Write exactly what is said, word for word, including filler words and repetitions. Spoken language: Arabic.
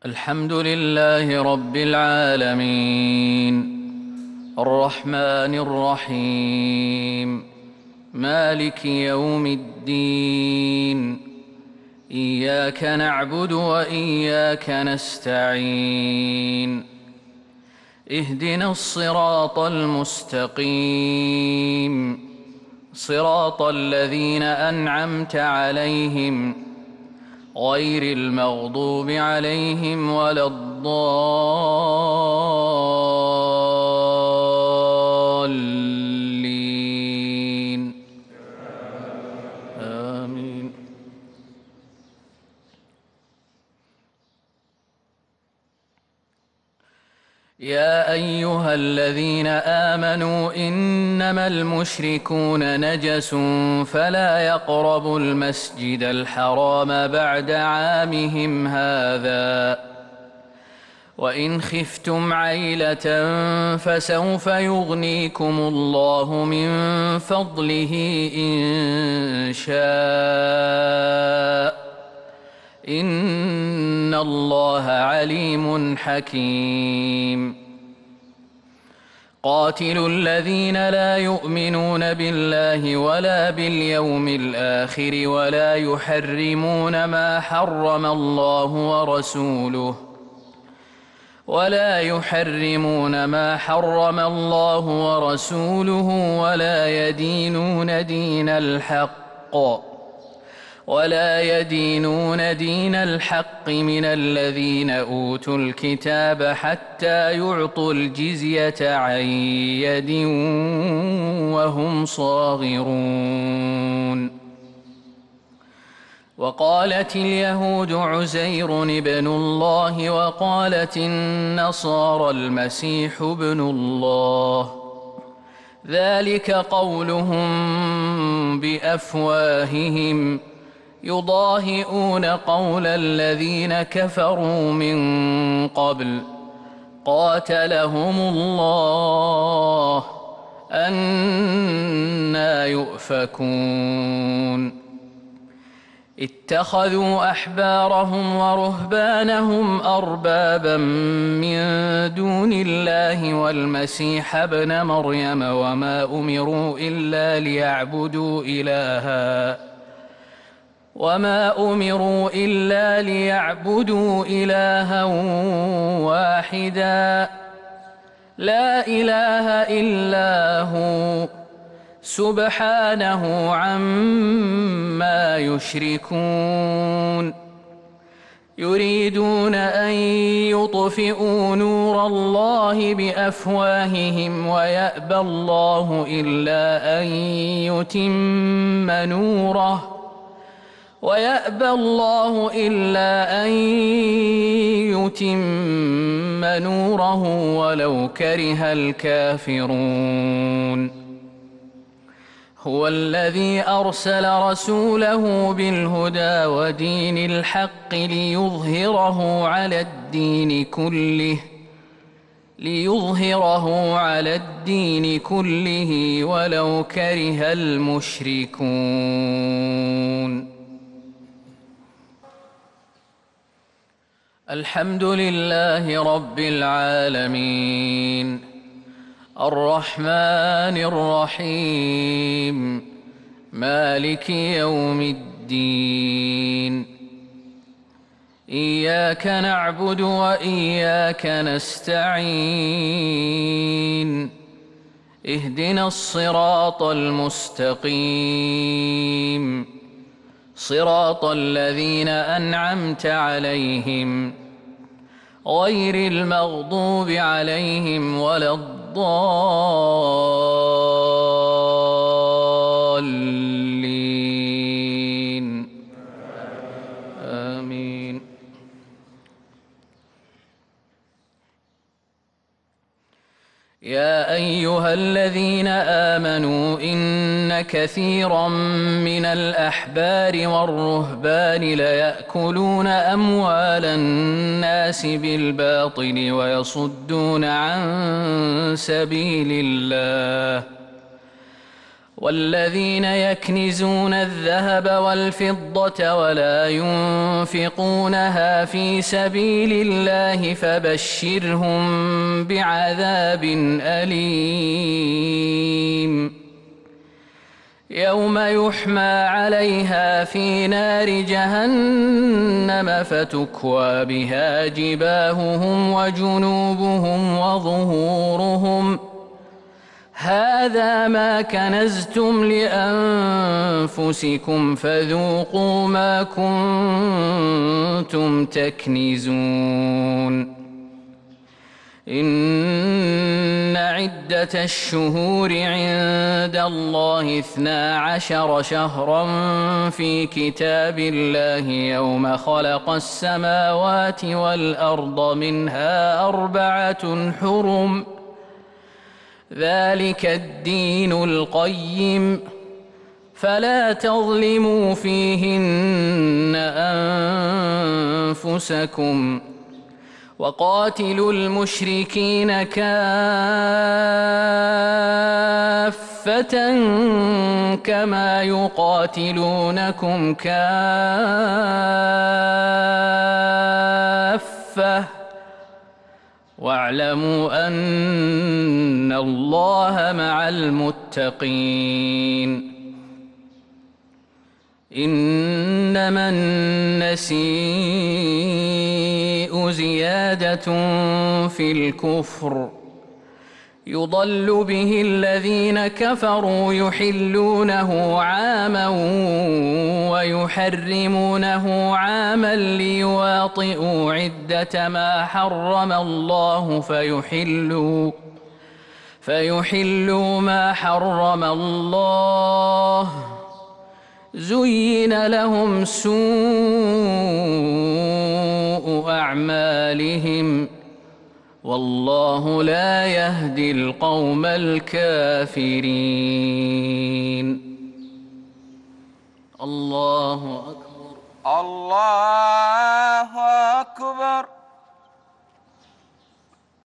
الحمد لله رب العالمين الرحمن الرحيم مالك يوم الدين إياك نعبد وإياك نستعين اهدنا الصراط المستقيم صراط الذين أنعمت عليهم غير المغضوب عليهم ولا الضالين آمين. يا أيها الذين آمنوا إنما المشركون نجس فلا يقربوا المسجد الحرام بعد عامهم هذا وإن خفتم عيلة فسوف يغنيكم الله من فضله إن شاء إن الله عليم حكيم. قاتلوا الذين لا يؤمنون بالله ولا باليوم الآخر ولا يحرمون ما حرم الله ورسوله ولا يحرمون ما حرم الله ورسوله ولا يدينون دين الحق ولا يدينون دين الحق من الذين أوتوا الكتاب حتى يعطوا الجزية عن يد وهم صاغرون. وقالت اليهود عزير ابن الله وقالت النصارى المسيح ابن الله ذلك قولهم بأفواههم يضاهئون قول الذين كفروا من قبل قاتلهم الله أنى يؤفكون. اتخذوا أحبارهم ورهبانهم أربابا من دون الله والمسيح ابن مريم وما أمروا إلا ليعبدوا إلها وما أمروا إلا ليعبدوا إلها واحدا لا إله إلا هو سبحانه عما يشركون. يريدون أن يطفئوا نور الله بأفواههم ويأبى الله إلا أن يتم نوره ويأبى الله إلا أن يتم نوره ولو كره الكافرون. هو الذي أرسل رسوله بالهدى ودين الحق ليظهره على الدين كله ليظهره على الدين كله ولو كره المشركون. الحمد لله رب العالمين الرحمن الرحيم مالك يوم الدين إياك نعبد وإياك نستعين اهدنا الصراط المستقيم صراط الذين أنعمت عليهم غير المغضوب عليهم ولا الضالين آمين. يا أيها الذين آمنوا إن كثيرا من الأحبار والرهبان ليأكلون أموال الناس بالباطل ويصدون عن سبيل الله والذين يكنزون الذهب والفضة ولا ينفقونها في سبيل الله فبشرهم بعذاب أليم يوم يحمى عليها في نار جهنم فتكوى بها جباههم وجنوبهم وظهورهم هذا ما كنزتم لأنفسكم فذوقوا ما كنتم تكنزون إن عدة الشهور عند الله اثنا عشر شهرا في كتاب الله يوم خلق السماوات والأرض منها أربعة حرم ذلك الدين القيم فلا تظلموا فيهن أنفسكم وقاتلوا المشركين كافة كما يقاتلونكم كافة واعلموا أن الله مع المتقين إنما النسيء زيادة في الكفر يضل به الذين كفروا يحلونه عاما ويحرمونه عاما ليواطئوا عدة ما حرم الله فيحلوا فيحلوا ما حرم الله زين لهم سوء أعمالهم والله لا يهدي القوم الكافرين. الله أكبر. الله أكبر.